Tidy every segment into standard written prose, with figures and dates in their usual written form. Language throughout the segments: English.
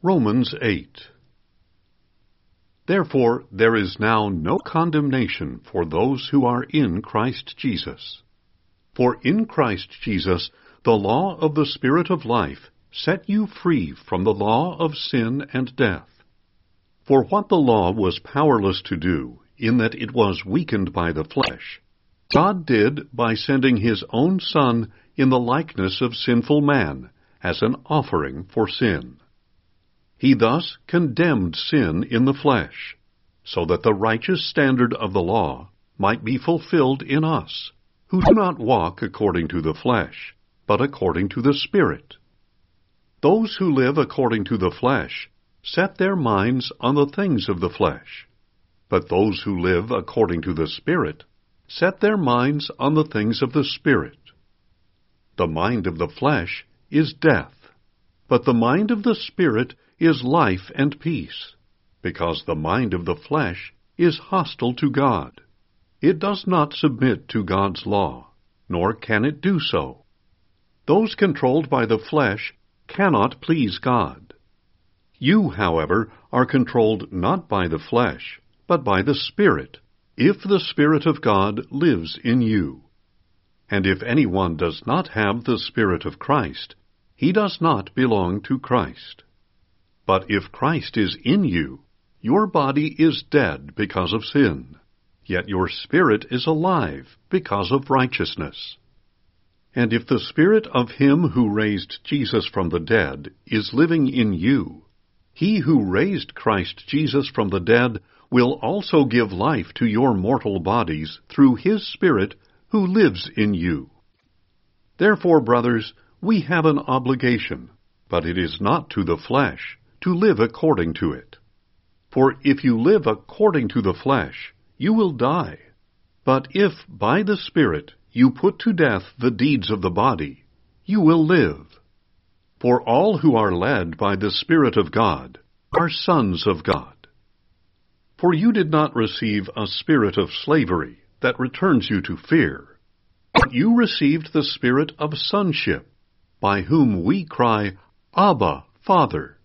Romans 8. Therefore there is now no condemnation for those who are in Christ Jesus. For in Christ Jesus the law of the Spirit of life set you free from the law of sin and death. For what the law was powerless to do, in that it was weakened by the flesh, God did by sending His own Son in the likeness of sinful man, as an offering for sin. He thus condemned sin in the flesh, so that the righteous standard of the law might be fulfilled in us, who do not walk according to the flesh, but according to the Spirit. Those who live according to the flesh set their minds on the things of the flesh, but those who live according to the Spirit set their minds on the things of the Spirit. The mind of the flesh is death, but the mind of the Spirit is life and peace, because the mind of the flesh is hostile to God. It does not submit to God's law, nor can it do so. Those controlled by the flesh cannot please God. You, however, are controlled not by the flesh, but by the Spirit, if the Spirit of God lives in you. And if anyone does not have the Spirit of Christ, he does not belong to Christ. But if Christ is in you, your body is dead because of sin, yet your spirit is alive because of righteousness. And if the Spirit of Him who raised Jesus from the dead is living in you, He who raised Christ Jesus from the dead will also give life to your mortal bodies through His Spirit who lives in you. Therefore, brothers, we have an obligation, but it is not to the flesh, to live according to it. For if you live according to the flesh, you will die. But if by the Spirit you put to death the deeds of the body, you will live. For all who are led by the Spirit of God are sons of God. For you did not receive a spirit of slavery that returns you to fear, but you received the Spirit of sonship, by whom we cry, Abba, Father.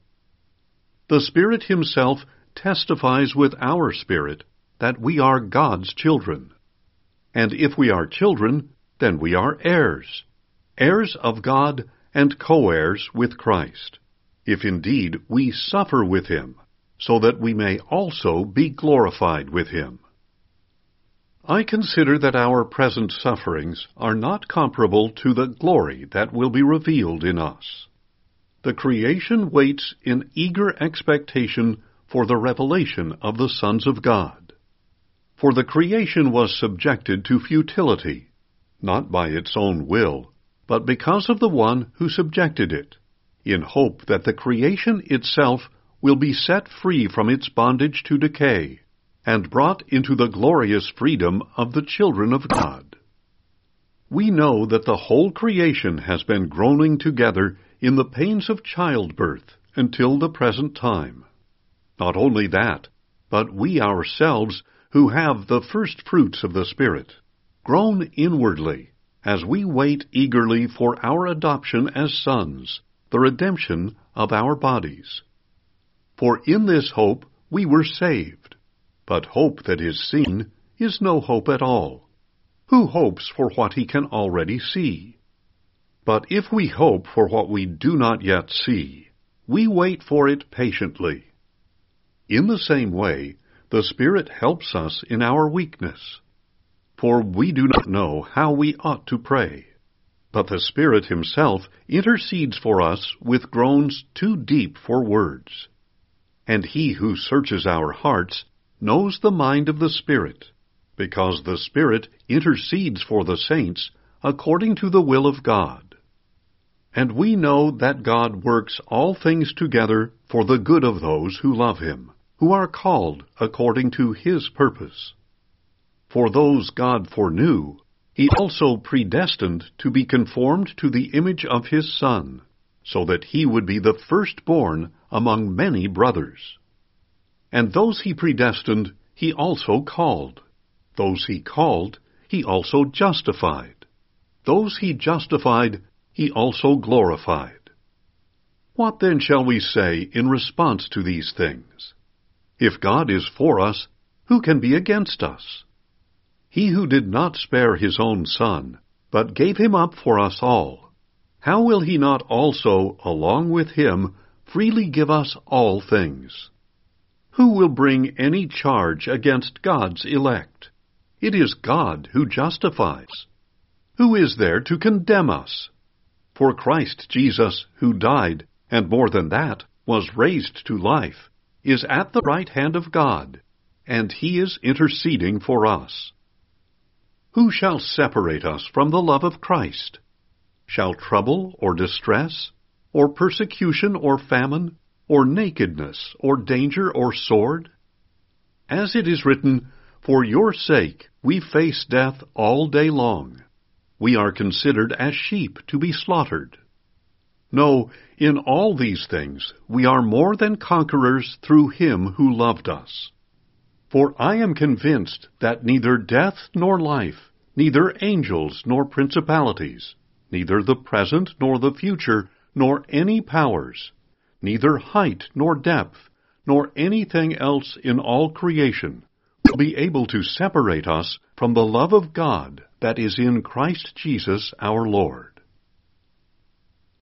The Spirit Himself testifies with our spirit that we are God's children. And if we are children, then we are heirs, heirs of God and co-heirs with Christ, if indeed we suffer with Him, so that we may also be glorified with Him. I consider that our present sufferings are not comparable to the glory that will be revealed in us. The creation waits in eager expectation for the revelation of the sons of God. For the creation was subjected to futility, not by its own will, but because of the one who subjected it, in hope that the creation itself will be set free from its bondage to decay, and brought into the glorious freedom of the children of God. We know that the whole creation has been groaning together in the pains of childbirth until the present time. Not only that, but we ourselves, who have the first fruits of the Spirit, groan inwardly, as we wait eagerly for our adoption as sons, the redemption of our bodies. For in this hope we were saved. But hope that is seen is no hope at all. Who hopes for what he can already see? But if we hope for what we do not yet see, we wait for it patiently. In the same way, the Spirit helps us in our weakness. For we do not know how we ought to pray, but the Spirit Himself intercedes for us with groans too deep for words. And He who searches our hearts knows the mind of the Spirit, because the Spirit intercedes for the saints according to the will of God. And we know that God works all things together for the good of those who love Him, who are called according to His purpose. For those God foreknew, He also predestined to be conformed to the image of His Son, so that He would be the firstborn among many brothers. And those He predestined, He also called. Those He called, He also justified. Those He justified, He also glorified. What then shall we say in response to these things? If God is for us, who can be against us? He who did not spare his own Son, but gave him up for us all, how will he not also, along with him, freely give us all things? Who will bring any charge against God's elect? It is God who justifies. Who is there to condemn us? For Christ Jesus, who died, and more than that, was raised to life, is at the right hand of God, and he is interceding for us. Who shall separate us from the love of Christ? Shall trouble or distress, or persecution or famine, or nakedness, or danger or sword? As it is written, For your sake we face death all day long. We are considered as sheep to be slaughtered. No, in all these things we are more than conquerors through him who loved us. For I am convinced that neither death nor life, neither angels nor principalities, neither the present nor the future, nor any powers, neither height nor depth, nor anything else in all creation, will be able to separate us from the love of God that is in Christ Jesus our Lord.